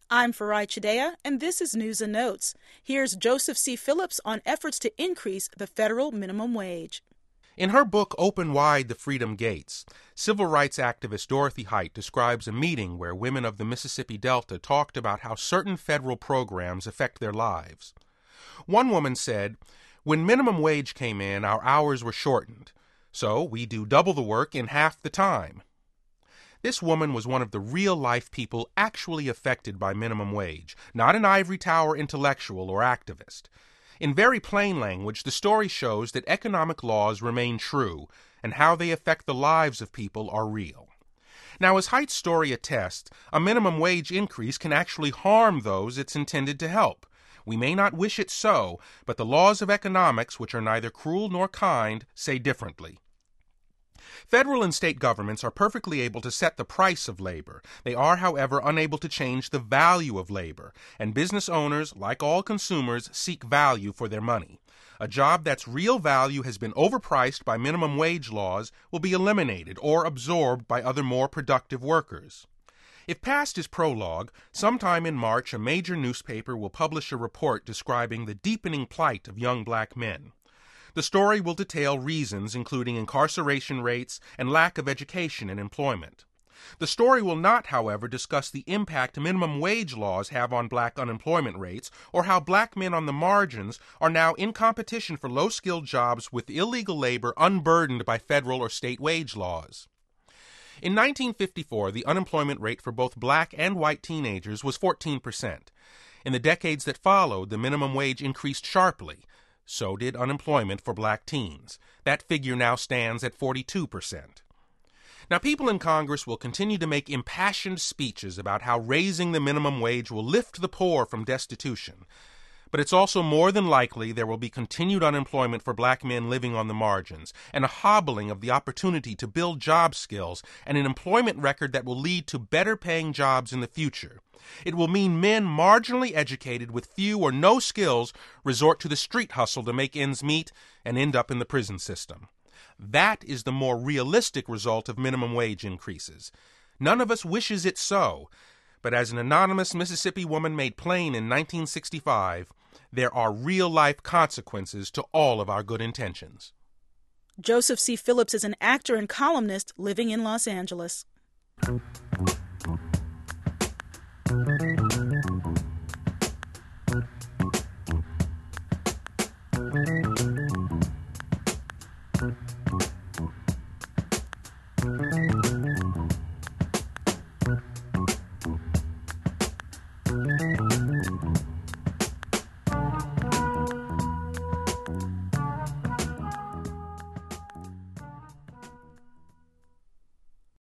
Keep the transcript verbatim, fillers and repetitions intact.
I'm Farai Chidea, and this is News and Notes. Here's Joseph C. Phillips on efforts to increase the federal minimum wage. In her book, Open Wide the Freedom Gates, civil rights activist Dorothy Height describes a meeting where women of the Mississippi Delta talked about how certain federal programs affect their lives. One woman said, "When minimum wage came in, our hours were shortened, so we do double the work in half the time." This woman was one of the real-life people actually affected by minimum wage, not an ivory tower intellectual or activist. In very plain language, the story shows that economic laws remain true, and how they affect the lives of people are real. Now, as Height's story attests, a minimum wage increase can actually harm those it's intended to help. We may not wish it so, but the laws of economics, which are neither cruel nor kind, say differently. Federal and state governments are perfectly able to set the price of labor. They are, however, unable to change the value of labor, and business owners, like all consumers, seek value for their money. A job that's real value has been overpriced by minimum wage laws will be eliminated or absorbed by other more productive workers. If past is prologue, sometime in March a major newspaper will publish a report describing the deepening plight of young black men. The story will detail reasons including incarceration rates and lack of education and employment. The story will not, however, discuss the impact minimum wage laws have on black unemployment rates or how black men on the margins are now in competition for low-skilled jobs with illegal labor unburdened by federal or state wage laws. In nineteen fifty-four, the unemployment rate for both black and white teenagers was fourteen percent. In the decades that followed, the minimum wage increased sharply. So did unemployment for black teens. That figure now stands at forty-two percent. Now, people in Congress will continue to make impassioned speeches about how raising the minimum wage will lift the poor from destitution. But it's also more than likely there will be continued unemployment for black men living on the margins, and a hobbling of the opportunity to build job skills, and an employment record that will lead to better paying jobs in the future. It will mean men marginally educated with few or no skills resort to the street hustle to make ends meet and end up in the prison system. That is the more realistic result of minimum wage increases. None of us wishes it so, but as an anonymous Mississippi woman made plain in nineteen sixty-five, there are real-life consequences to all of our good intentions. Joseph C. Phillips is an actor and columnist living in Los Angeles.